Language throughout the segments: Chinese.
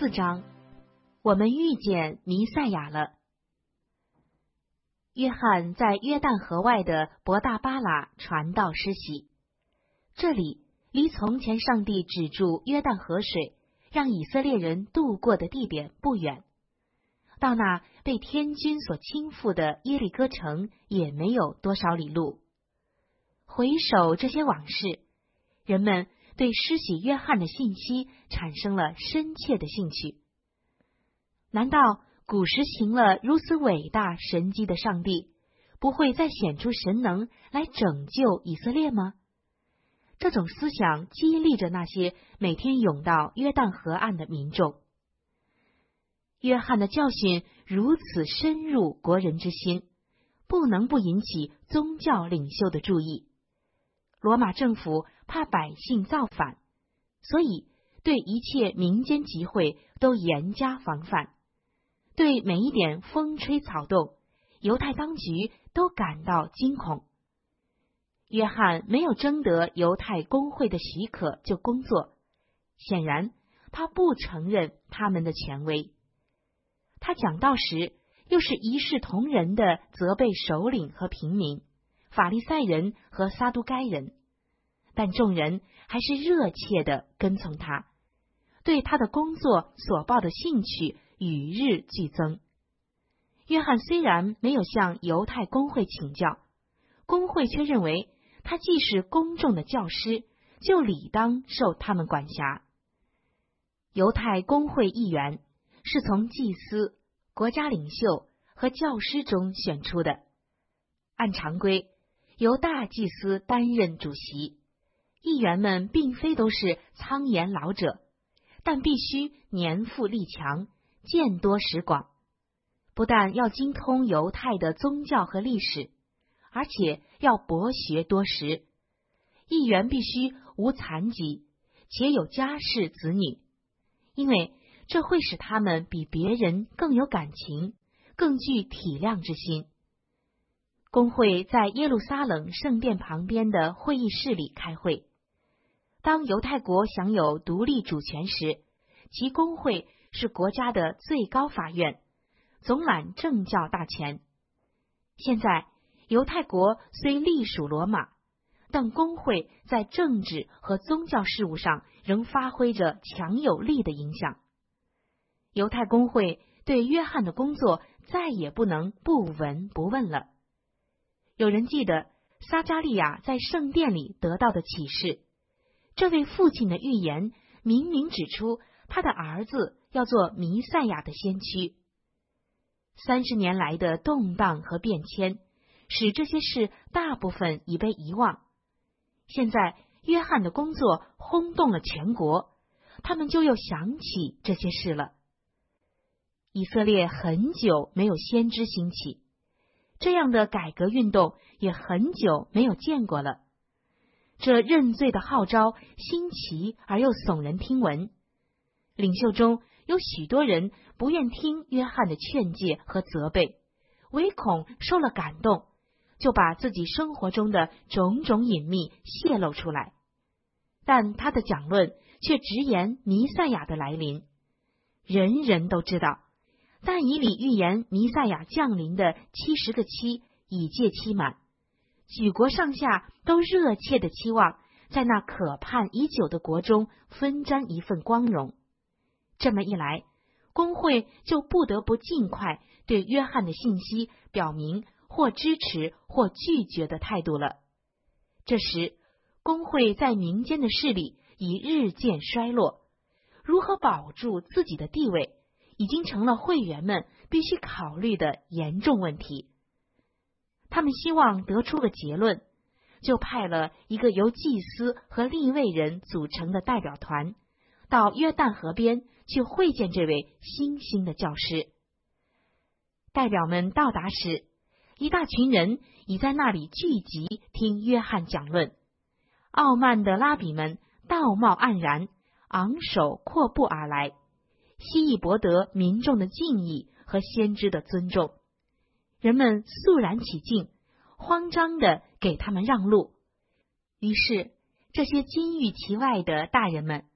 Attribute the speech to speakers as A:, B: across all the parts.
A: 4章，我们遇见弥赛亚了。约翰在约旦河外的伯大巴拉传道施洗，这里离从前上帝止住约旦河水，让以色列人渡过的地点不远。到那被天军所倾覆的耶利哥城也没有多少里路。回首这些往事，人们对施洗约翰的信息产生了深切的兴趣。难道古时行了如此伟大神迹的上帝，不会再显出神能来拯救以色列吗？这种思想激励着那些每天涌到约旦河岸的民众。约翰的教训如此深入国人之心，不能不引起宗教领袖的注意。罗马政府怕百姓造反，所以对一切民间集会都严加防范。对每一点风吹草动，犹太当局都感到惊恐。约翰没有征得犹太公会的许可就工作，显然他不承认他们的权威。他讲道时，又是一视同仁的责备首领和平民、法利赛人和撒都该人，但众人还是热切地跟从他，对他的工作所抱的兴趣与日俱增。约翰虽然没有向犹太公会请教，公会却认为他既是公众的教师，就理当受他们管辖。犹太公会议员是从祭司、国家领袖和教师中选出的，按常规由大祭司担任主席。议员们并非都是苍颜老者，但必须年富力强，见多识广，不但要精通犹太的宗教和历史，而且要博学多识。议员必须无残疾，且有家室子女，因为这会使他们比别人更有感情，更具体谅之心。公会在耶路撒冷圣殿旁边的会议室里开会。当犹太国享有独立主权时，其公会是国家的最高法院，总揽政教大权。现在犹太国虽隶属罗马，但公会在政治和宗教事务上仍发挥着强有力的影响。犹太公会对约翰的工作再也不能不闻不问了。有人记得撒迦利亚在圣殿里得到的启示，这位父亲的预言明明指出他的儿子要做弥赛亚的先驱。30年来的动荡和变迁，使这些事大部分已被遗忘。现在约翰的工作轰动了全国，他们就又想起这些事了。以色列很久没有先知兴起，这样的改革运动也很久没有见过了。这认罪的号召新奇而又耸人听闻，领袖中有许多人不愿听约翰的劝诫和责备，唯恐受了感动，就把自己生活中的种种隐秘泄露出来。但他的讲论却直言弥赛亚的来临。人人都知道，但以理预言弥赛亚降临的70个期已届期满，举国上下都热切的期望在那可盼已久的国中分沾一份光荣。这么一来，公会就不得不尽快对约翰的信息表明或支持或拒绝的态度了。这时，公会在民间的势力已日渐衰落，如何保住自己的地位，已经成了会员们必须考虑的严重问题。他们希望得出个结论，就派了一个由祭司和利未人组成的代表团，到约旦河边去会见这位新兴的教师。代表们到达时，一大群人已在那里聚集听约翰讲论。傲慢的拉比们道貌岸然，昂首阔步而来，希意博得民众的敬意和先知的尊重。人们肃然起敬，慌张地给他们让路。于是这些金玉其外的大人们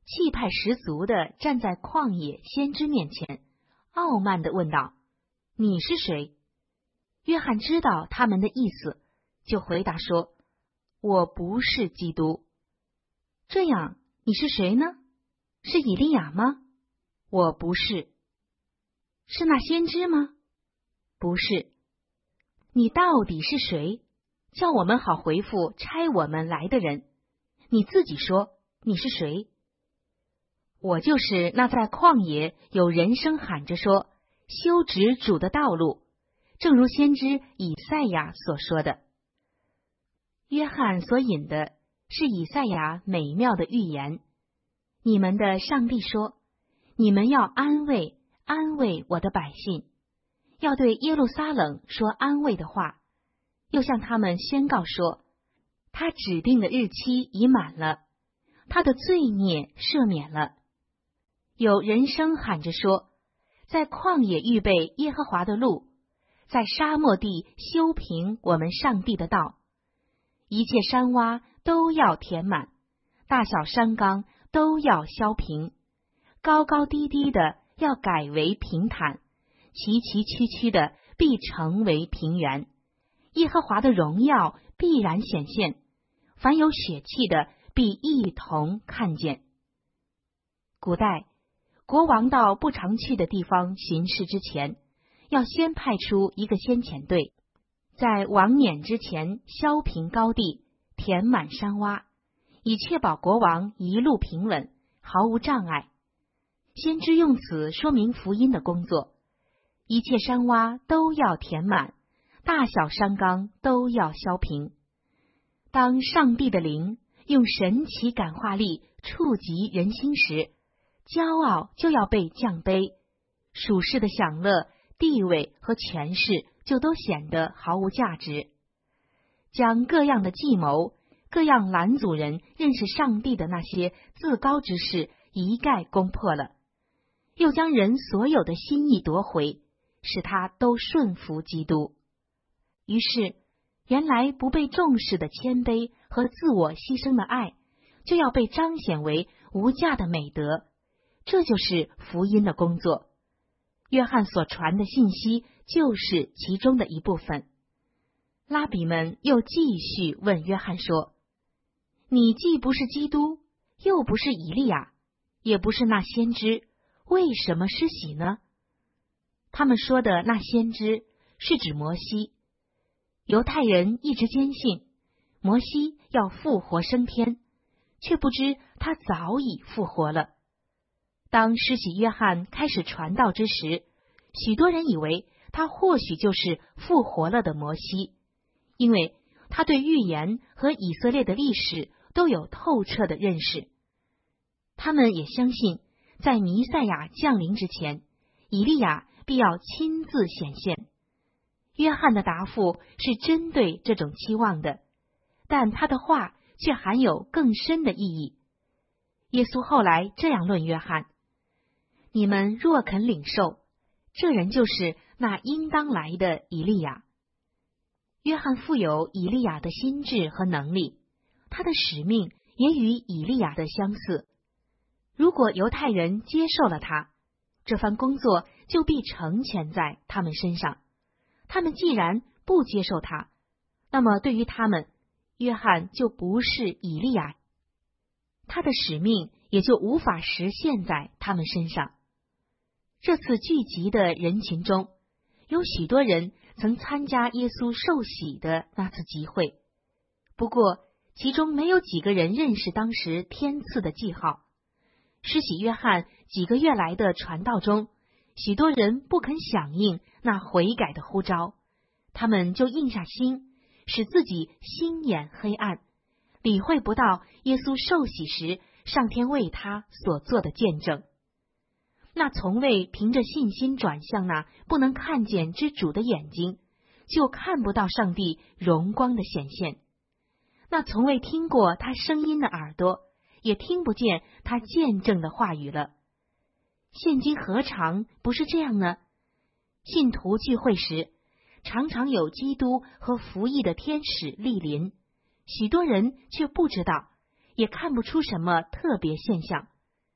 A: 气派十足地站在旷野先知面前，傲慢地问道：“你是谁？”约翰知道他们的意思，就回答说：“我不是基督。”这样，你是谁呢？是以利亚吗？我不是。是那先知吗？不是。你到底是谁？叫我们好回复差我们来的人。你自己说，你是谁？我就是那在旷野有人声喊着说，修直主的道路，正如先知以赛亚所说的。约翰所引的是以赛亚美妙的预言。你们的上帝说，你们要安慰安慰我的百姓，要对耶路撒冷说安慰的话，又向他们宣告说，他指定的日期已满了，他的罪孽赦免了。有人声喊着说，在旷野预备耶和华的路，在沙漠地修平我们上帝的道。一切山洼都要填满，大小山冈都要削平，高高低低的要改为平坦，崎崎岖岖的必成为平原。耶和华的荣耀必然显现，凡有血气的必一同看见。古代国王到不常去的地方巡视之前，要先派出一个先遣队，在王辇之前削平高地，填满山洼，以确保国王一路平稳，毫无障碍。先知用此说明福音的工作，一切山洼都要填满，大小山冈都要削平。当上帝的灵用神奇感化力触及人心时，骄傲就要被降卑，属世的享乐、地位和权势就都显得毫无价值。将各样的计谋、各样拦阻人认识上帝的那些自高之事一概攻破了，又将人所有的心意夺回，使他都顺服基督。于是，原来不被重视的谦卑和自我牺牲的爱，就要被彰显为无价的美德。这就是福音的工作。约翰所传的信息就是其中的一部分。拉比们又继续问约翰说，你既不是基督，又不是以利亚，也不是那先知，为什么施洗呢？他们说的那先知是指摩西。犹太人一直坚信摩西要复活升天，却不知他早已复活了。当施洗约翰开始传道之时，许多人以为他或许就是复活了的摩西，因为他对预言和以色列的历史都有透彻的认识。他们也相信，在弥赛亚降临之前，以利亚必要亲自显现。约翰的答复是针对这种期望的，但他的话却含有更深的意义。耶稣后来这样论约翰，你们若肯领受，这人就是那应当来的以利亚。约翰富有以利亚的心智和能力，他的使命也与以利亚的相似。如果犹太人接受了他，这番工作就必成全在他们身上。他们既然不接受他，那么对于他们，约翰就不是以利亚，他的使命也就无法实现在他们身上。这次聚集的人群中，有许多人曾参加耶稣受洗的那次集会，不过其中没有几个人认识当时天赐的记号。施洗约翰几个月来的传道中，许多人不肯响应那悔改的呼召，他们就硬下心，使自己心眼黑暗，理会不到耶稣受洗时上天为他所做的见证。那从未凭着信心转向那不能看见之主的眼睛，就看不到上帝荣光的显现。那从未听过他声音的耳朵，也听不见他见证的话语了。现今何尝不是这样呢？信徒聚会时，常常有基督和服役的天使莅临，许多人却不知道，也看不出什么特别现象，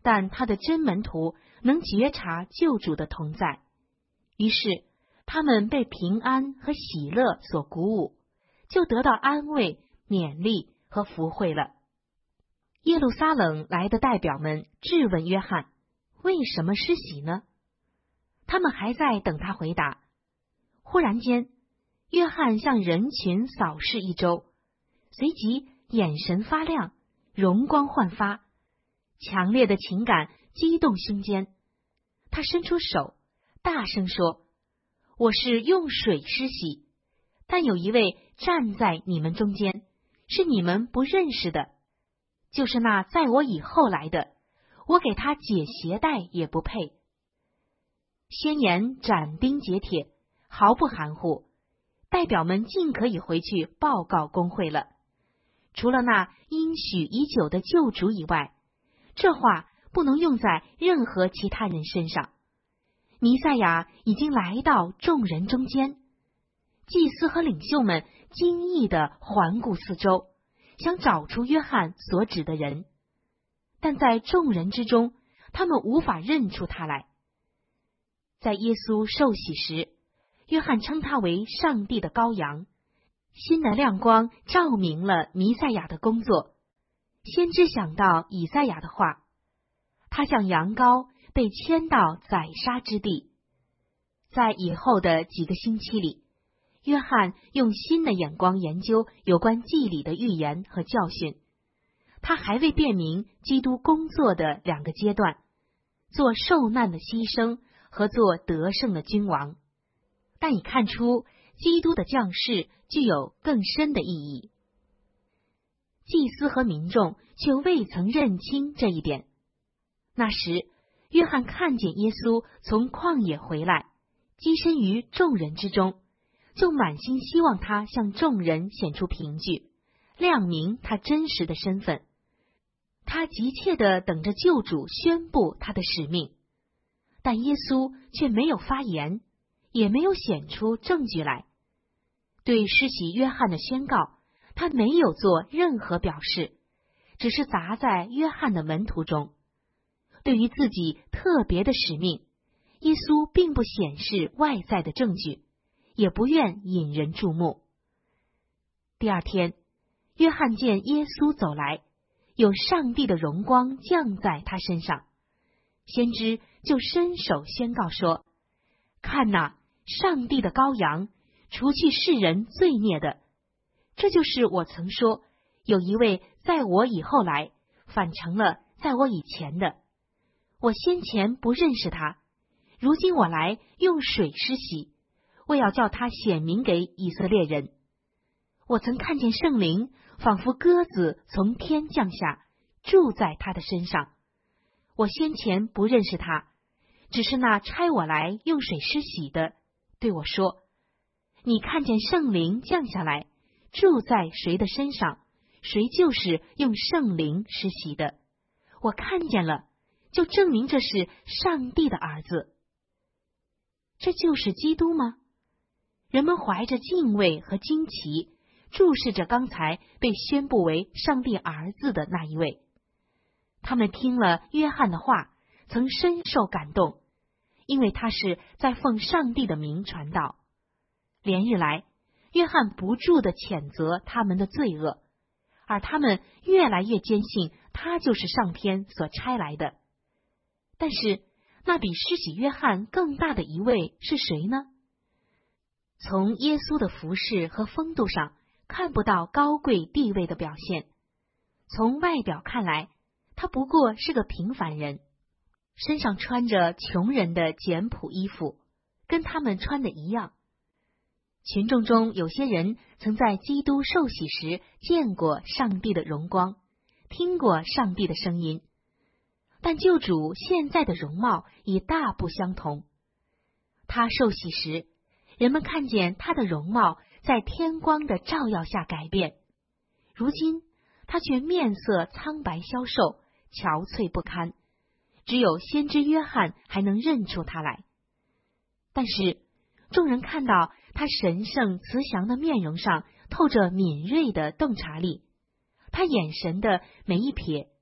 A: 但他的真门徒能觉察救主的同在，于是他们被平安和喜乐所鼓舞，就得到安慰、勉励和福惠了。耶路撒冷来的代表们质问约翰，为什么施洗呢？他们还在等他回答。忽然间，约翰向人群扫视一周，随即眼神发亮，容光焕发，强烈的情感激动胸间。他伸出手，大声说：我是用水施洗，但有一位站在你们中间，是你们不认识的，就是那在我以后来的，我给他解鞋带也不配。宣言斩钉截铁，毫不含糊，代表们尽可以回去报告公会了。除了那应许已久的救主以外，这话不能用在任何其他人身上。弥赛亚已经来到众人中间。祭司和领袖们惊异地环顾四周，想找出约翰所指的人，但在众人之中，他们无法认出他来。在耶稣受洗时，约翰称他为上帝的羔羊，新的亮光照明了弥赛亚的工作。先知想到以赛亚的话，他像羊羔被牵到宰杀之地。在以后的几个星期里，约翰用新的眼光研究有关祭礼的预言和教训。他还未辨明基督工作的两个阶段，做受难的牺牲和做得胜的君王，但已看出基督的降世具有更深的意义。祭司和民众却未曾认清这一点。那时，约翰看见耶稣从旷野回来，跻身于众人之中，就满心希望他向众人显出凭据，亮明他真实的身份。他急切地等着救主宣布他的使命，但耶稣却没有发言，也没有显出证据来。对施洗约翰的宣告，他没有做任何表示，只是砸在约翰的门徒中。对于自己特别的使命，耶稣并不显示外在的证据，也不愿引人注目。第二天，约翰见耶稣走来，有上帝的荣光降在他身上，先知就伸手宣告说：看哪，上帝的羔羊，除去世人罪孽的。这就是我曾说，有一位在我以后来，反成了在我以前的。我先前不认识他，如今我来用水施洗，为要叫他显明给以色列人。我曾看见圣灵仿佛鸽子从天降下，住在他的身上。我先前不认识他，只是那差我来用水施洗的对我说：你看见圣灵降下来，住在谁的身上，谁就是用圣灵施洗的。我看见了，就证明这是上帝的儿子。这就是基督吗？人们怀着敬畏和惊奇，注视着刚才被宣布为上帝儿子的那一位。他们听了约翰的话，曾深受感动，因为他是在奉上帝的名传道。连日来，约翰不住地谴责他们的罪恶，而他们越来越坚信他就是上天所差来的。但是，那比施洗约翰更大的一位是谁呢？从耶稣的服饰和风度上看不到高贵地位的表现，从外表看来，他不过是个平凡人，身上穿着穷人的简朴衣服，跟他们穿的一样。群众中有些人曾在基督受洗时见过上帝的荣光，听过上帝的声音，但救主现在的容貌已大不相同。他受洗时，人们看见他的容貌在天光的照耀下改变，如今他却面色苍白消瘦，憔悴不堪，只有先知约翰还能认出他来。但是众人看到他神圣慈祥的面容上透着敏锐的洞察力，他眼神的每一瞥，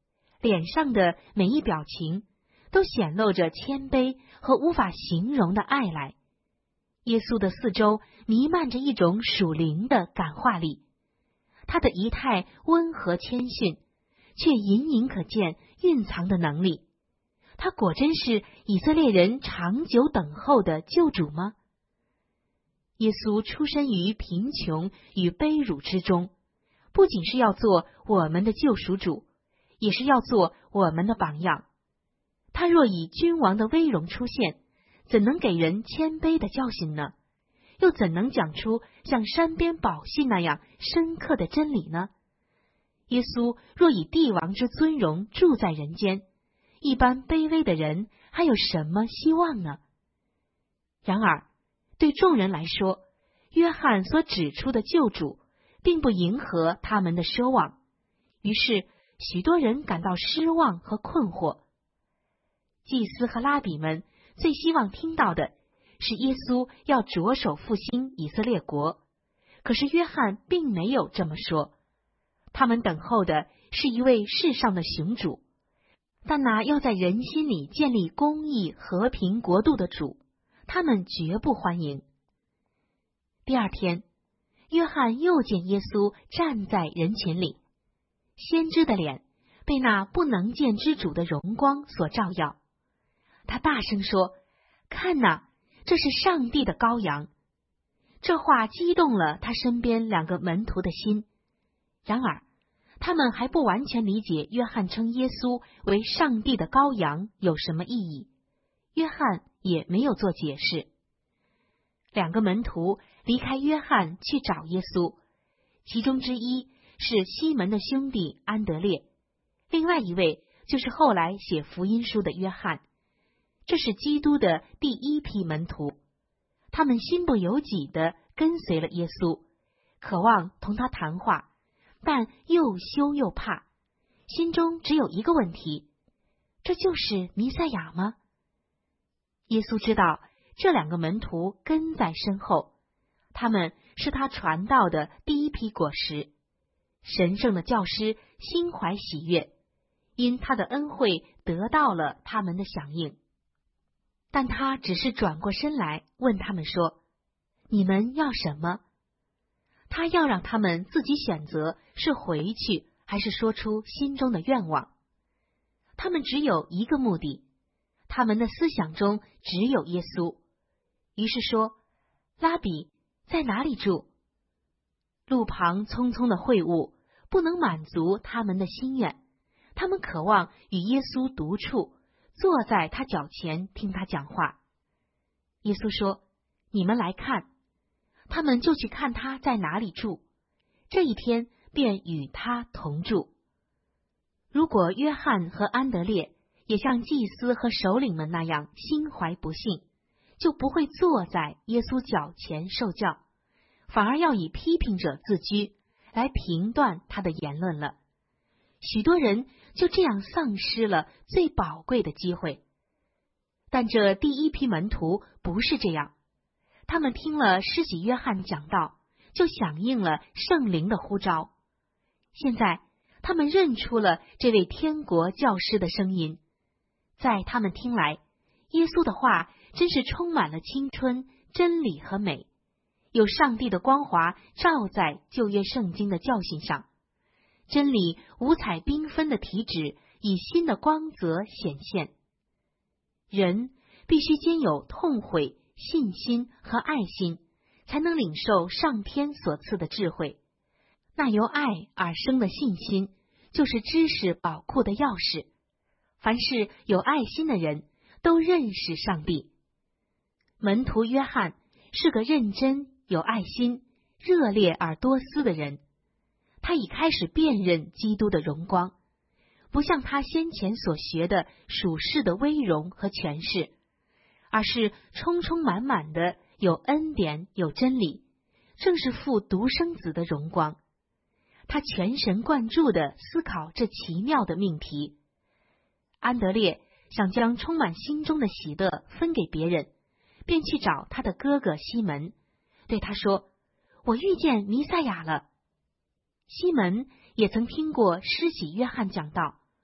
A: 脸上的每一表情都显露着谦卑和无法形容的爱来。耶稣的四周弥漫着一种属灵的感化力，他的仪态温和谦逊，却隐隐可见蕴藏的能力。他果真是以色列人长久等候的救主吗？耶稣出身于贫穷与卑辱之中，不仅是要做我们的救赎主，也是要做我们的榜样。他若以君王的威荣出现，怎能给人谦卑的教训呢？又怎能讲出像山边宝训那样深刻的真理呢？耶稣若以帝王之尊荣住在人间，一般卑微的人还有什么希望呢？然而，对众人来说，约翰所指出的救主并不迎合他们的奢望，于是许多人感到失望和困惑。祭司和拉比们最希望听到的是耶稣要着手复兴以色列国，可是约翰并没有这么说。他们等候的是一位世上的雄主，但那要在人心里建立公义和平国度的主，他们绝不欢迎。第二天，约翰又见耶稣站在人群里，先知的脸被那不能见之主的荣光所照耀。他大声说：“看哪，这是上帝的羔羊。”这话激动了他身边两个门徒的心。然而，他们还不完全理解约翰称耶稣为上帝的羔羊有什么意义。约翰也没有做解释。两个门徒离开约翰去找耶稣，其中之一是西门的兄弟安德烈，另外一位就是后来写福音书的约翰。这是基督的第一批门徒，他们心不由己地跟随了耶稣，渴望同他谈话，但又羞又怕，心中只有一个问题：这就是弥赛亚吗？耶稣知道这两个门徒跟在身后，他们是他传道的第一批果实。神圣的教师心怀喜悦，因他的恩惠得到了他们的响应。但他只是转过身来问他们说：“你们要什么？”他要让他们自己选择是回去还是说出心中的愿望。他们只有一个目的，他们的思想中只有耶稣。于是说：“拉比，在哪里住？”路旁匆匆的会晤不能满足他们的心愿，他们渴望与耶稣独处，坐在他脚前听他讲话。耶稣说：“你们来看。”他们就去看他在哪里住，这一天便与他同住。如果约翰和安德烈也像祭司和首领们那样心怀不幸，就不会坐在耶稣脚前受教，反而要以批评者自居，来评断他的言论了。许多人就这样丧失了最宝贵的机会。但这第一批门徒不是这样，他们听了施洗约翰讲道，就响应了圣灵的呼召。现在他们认出了这位天国教师的声音，在他们听来，耶稣的话真是充满了青春、真理和美，有上帝的光华照在旧约圣经的教训上，真理五彩缤纷的体旨以新的光泽显现。人必须兼有痛悔、信心和爱心，才能领受上天所赐的智慧。那由爱而生的信心，就是知识宝库的钥匙。凡是有爱心的人，都认识上帝。门徒约翰是个认真、有爱心、热烈而多思的人。他已开始辨认基督的荣光，不像他先前所学的属世的威荣和权势，而是充充满满的有恩典、有真理，正是父独生子的荣光。他全神贯注地思考这奇妙的命题。安德烈想将充满心中的喜乐分给别人，便去找他的哥哥西门，对他说：“我遇见弥赛亚了。”西门也曾听过施洗约翰讲道，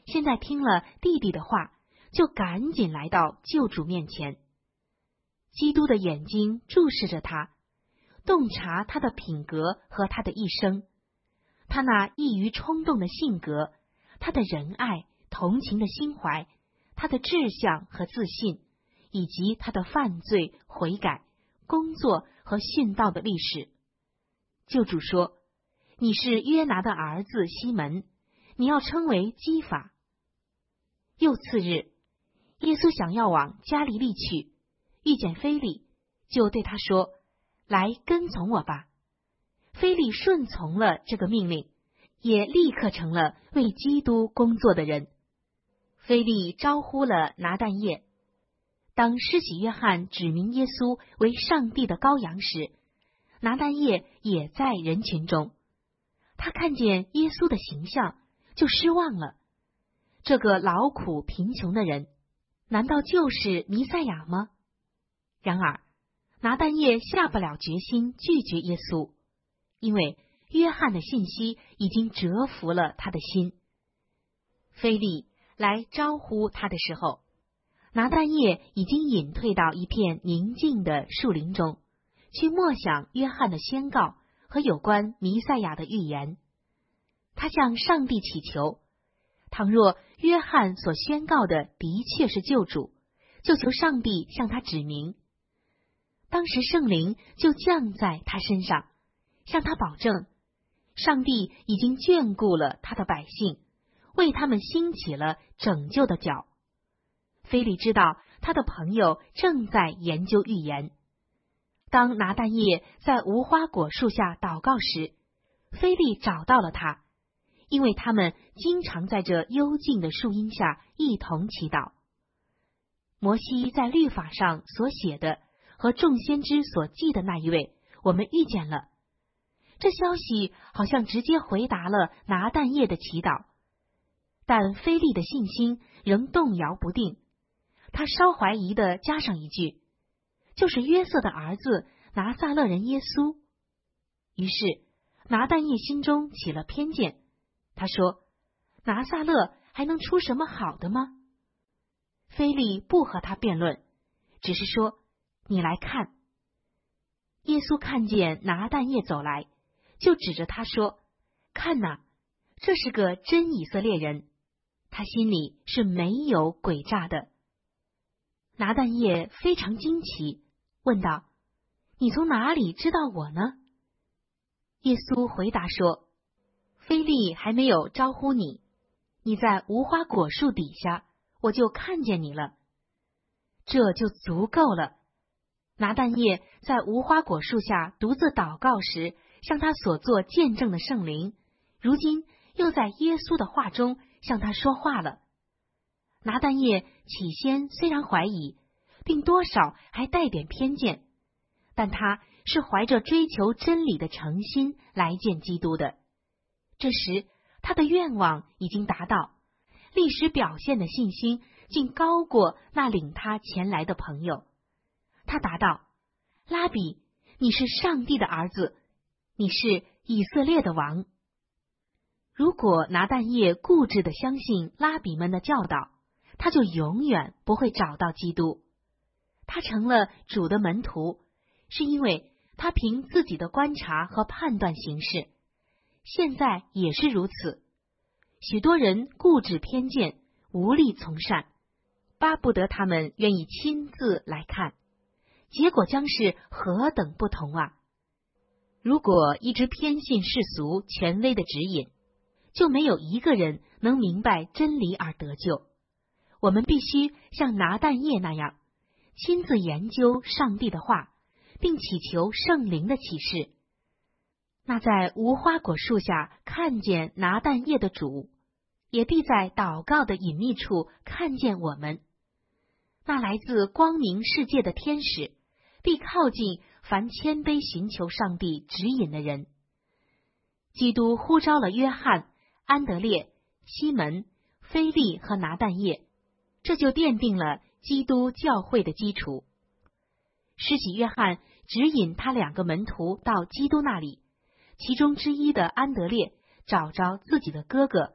A: 现在听了弟弟的话，就赶紧来到救主面前。基督的眼睛注视着他，洞察他的品格和他的一生，他那易于冲动的性格，他的仁爱、同情的心怀，他的志向和自信，以及他的犯罪、悔改、工作和殉道的历史。救主说：“你是约拿的儿子西门，你要称为基法。”又次日，耶稣想要往加利利去，遇见腓利，就对他说：“来跟从我吧。”腓利顺从了这个命令，也立刻成了为基督工作的人。腓利招呼了拿但业。当施洗约翰指明耶稣为上帝的羔羊时，拿但业也在人群中。他看见耶稣的形象，就失望了。这个劳苦贫穷的人，难道就是弥赛亚吗？然而，拿但业下不了决心拒绝耶稣，因为约翰的信息已经折服了他的心。腓利来招呼他的时候，拿但业已经隐退到一片宁静的树林中，去默想约翰的宣告和有关弥赛亚的预言。他向上帝祈求，倘若约翰所宣告的的确是救主，就求上帝向他指明。当时圣灵就降在他身上，向他保证，上帝已经眷顾了他的百姓，为他们兴起了拯救的脚。腓利知道他的朋友正在研究预言。当拿但业在无花果树下祷告时，腓利找到了他，因为他们经常在这幽静的树荫下一同祈祷。摩西在律法上所写的和众先知所记的那一位，我们遇见了。这消息好像直接回答了拿但业的祈祷，但腓利的信心仍动摇不定。他稍怀疑地加上一句：“就是约瑟的儿子拿撒勒人耶稣。”于是拿但业心中起了偏见，他说：“拿撒勒还能出什么好的吗？”腓利不和他辩论，只是说：“你来看。”耶稣看见拿但业走来，就指着他说：“看哪，这是个真以色列人，他心里是没有诡诈的。”拿但业非常惊奇，问道：“你从哪里知道我呢？”耶稣回答说：“腓利还没有招呼你，你在无花果树底下，我就看见你了。”这就足够了。拿但业在无花果树下独自祷告时，向他所做见证的圣灵，如今又在耶稣的话中向他说话了。拿但业起先虽然怀疑，并多少还带点偏见，但他是怀着追求真理的诚心来见基督的。这时他的愿望已经达到，历史表现的信心竟高过那领他前来的朋友。他答道：“拉比，你是上帝的儿子，你是以色列的王。”如果拿但业固执地相信拉比们的教导，他就永远不会找到基督。他成了主的门徒，是因为他凭自己的观察和判断行事。现在也是如此。许多人固执偏见，无力从善，巴不得他们愿意亲自来看，结果将是何等不同啊！如果一直偏信世俗权威的指引，就没有一个人能明白真理而得救。我们必须像拿但业那样，亲自研究上帝的话，并祈求圣灵的启示。那在无花果树下看见拿但业的主，也必在祷告的隐秘处看见我们。那来自光明世界的天使，必靠近凡谦卑寻求上帝指引的人。基督呼召了约翰、安德烈、西门、腓利和拿但业，这就奠定了基督教会的基础。施洗约翰指引他2个门徒到基督那里，其中之一的安德烈找着自己的哥哥，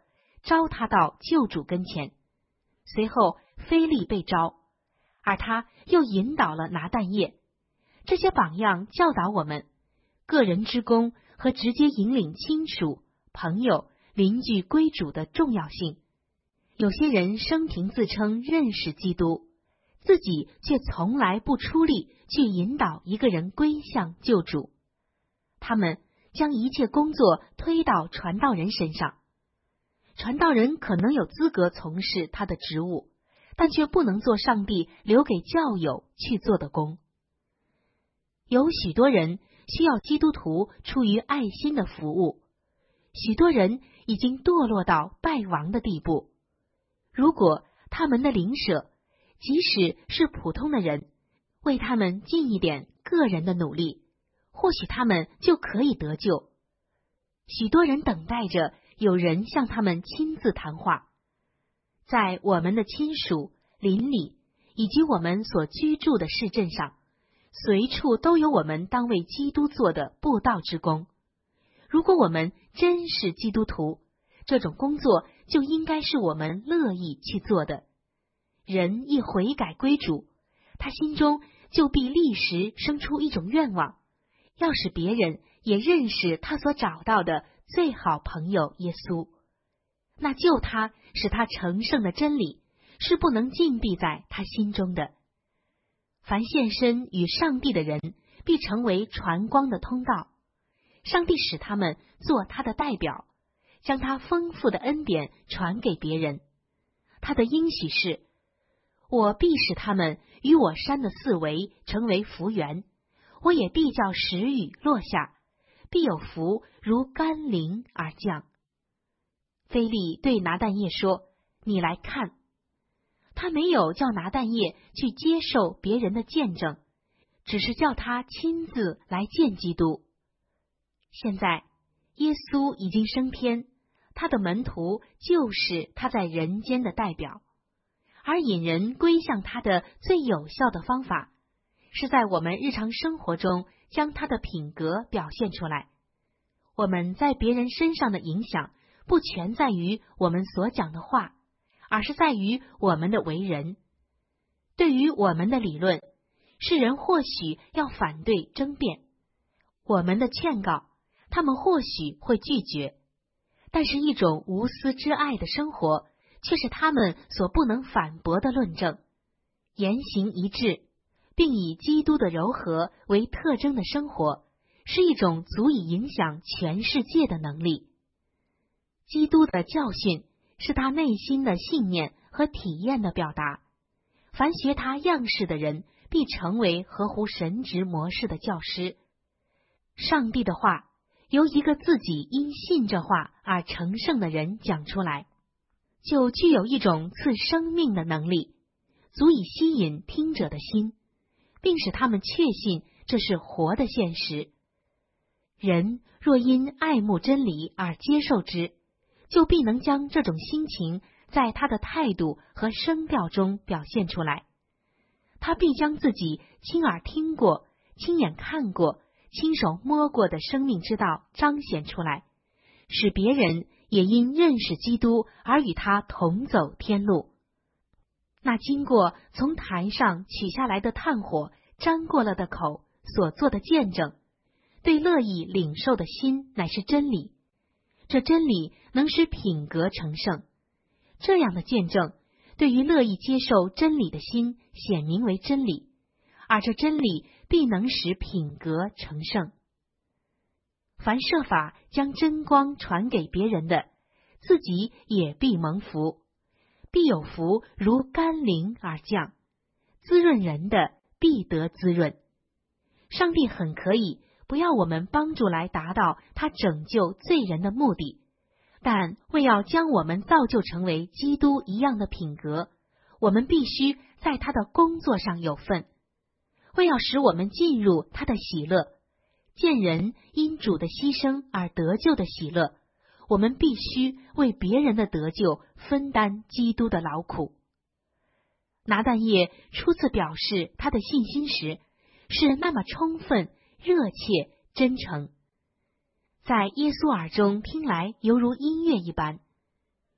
A: 招他到救主跟前。随后腓力被招，而他又引导了拿但业。这些榜样教导我们，个人之功和直接引领亲属、朋友、邻居归主的重要性。有些人生平自称认识基督，自己却从来不出力去引导一个人归向救主。他们将一切工作推到传道人身上。传道人可能有资格从事他的职务，但却不能做上帝留给教友去做的工。有许多人需要基督徒出于爱心的服务，许多人已经堕落到败亡的地步。如果他们的邻舍，即使是普通的人，为他们尽一点个人的努力，或许他们就可以得救。许多人等待着有人向他们亲自谈话。在我们的亲属、邻里以及我们所居住的市镇上，随处都有我们当为基督做的布道之工。如果我们真是基督徒，这种工作就应该是我们乐意去做的。人一悔改归主，他心中就必立时生出一种愿望，要使别人也认识他所找到的最好朋友耶稣。那救他使他成圣的真理是不能禁闭在他心中的。凡献身与上帝的人，必成为传光的通道。上帝使他们做他的代表，将他丰富的恩典传给别人。他的应许是：我必使他们与我山的四围成为福源，我也必叫时雨落下，必有福如甘霖而降。腓力对拿但业说：你来看。他没有叫拿但业去接受别人的见证，只是叫他亲自来见基督。现在耶稣已经升天，他的门徒就是他在人间的代表，而引人归向他的最有效的方法，是在我们日常生活中将他的品格表现出来。我们在别人身上的影响，不全在于我们所讲的话，而是在于我们的为人。对于我们的理论，世人或许要反对争辩；我们的劝告，他们或许会拒绝。但是一种无私之爱的生活，却是他们所不能反驳的论证。言行一致，并以基督的柔和为特征的生活，是一种足以影响全世界的能力。基督的教训是他内心的信念和体验的表达。凡学他样式的人，必成为合乎神职模式的教师。上帝的话由一个自己因信这话而成圣的人讲出来，就具有一种赐生命的能力，足以吸引听者的心，并使他们确信这是活的现实。人若因爱慕真理而接受之，就必能将这种心情在他的态度和声调中表现出来。他必将自己亲耳听过、亲眼看过、亲手摸过的生命之道彰显出来，使别人也因认识基督而与他同走天路。那经过从坛上取下来的炭火沾过了的口所做的见证，对乐意领受的心乃是真理。这真理能使品格成圣，这样的见证对于乐意接受真理的心显明为真理，而这真理必能使品格成圣。凡设法将真光传给别人的，自己也必蒙福，必有福如甘霖而降，滋润人的必得滋润。上帝很可以不要我们帮助来达到他拯救罪人的目的，但为要将我们造就成为基督一样的品格，我们必须在他的工作上有份。为要使我们进入他的喜乐，见人因主的牺牲而得救的喜乐，我们必须为别人的得救分担基督的劳苦。拿但业初次表示他的信心时，是那么充分、热切、真诚，在耶稣耳中听来犹如音乐一般。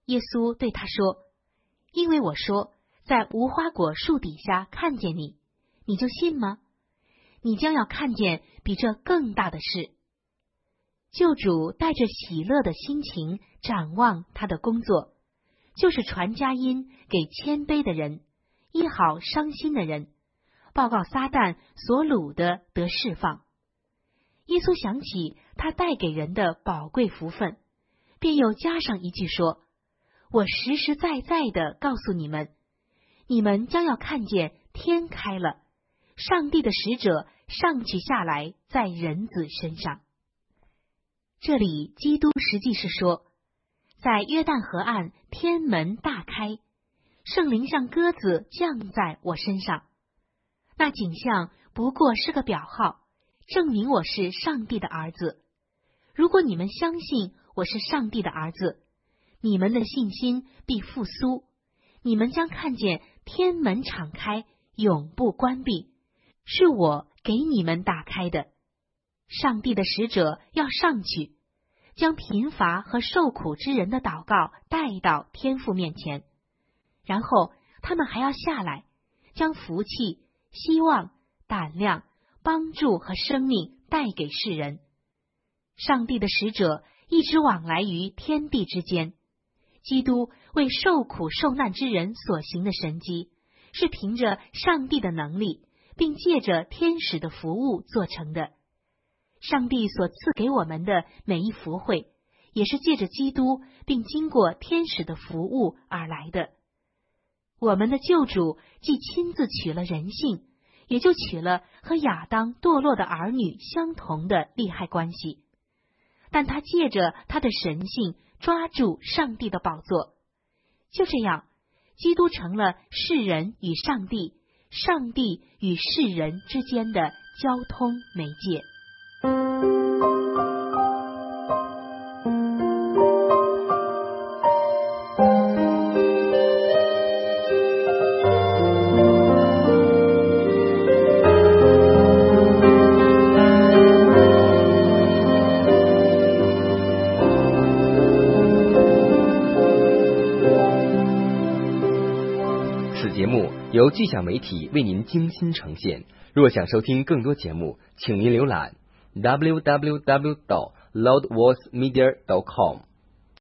A: 耶稣对他说：“因为我说，在无花果树底下看见你，你就信吗？你将要看见比这更大的事。”救主带着喜乐的心情展望他的工作，就是传佳音给谦卑的人，医好伤心的人，报告撒旦所掳的得释放。耶稣想起他带给人的宝贵福分，便又加上一句说：“我实实在在的告诉你们，你们将要看见天开了，上帝的使者上去下来在人子身上。”这里基督实际是说，在约旦河岸天门大开，圣灵像鸽子降在我身上。那景象不过是个表号，证明我是上帝的儿子。如果你们相信我是上帝的儿子，你们的信心必复苏，你们将看见天门敞开，永不关闭，是我给你们打开的。上帝的使者要上去，将贫乏和受苦之人的祷告带到天父面前，然后他们还要下来，将福气、希望、胆量、帮助和生命带给世人。上帝的使者一直往来于天地之间，基督为受苦受难之人所行的神迹，是凭着上帝的能力，并借着天使的服务做成的。上帝所赐给我们的每一福惠，也是借着基督并经过天使的服务而来的。我们的救主既亲自取了人性，也就取了和亚当堕落的儿女相同的利害关系，但他借着他的神性抓住上帝的宝座。就这样，基督成了世人与上帝、上帝与世人之间的交通媒介。
B: 此节目由巨响媒体为您精心呈现。若想收听更多节目，请您浏览www.loudvoicemedia.com。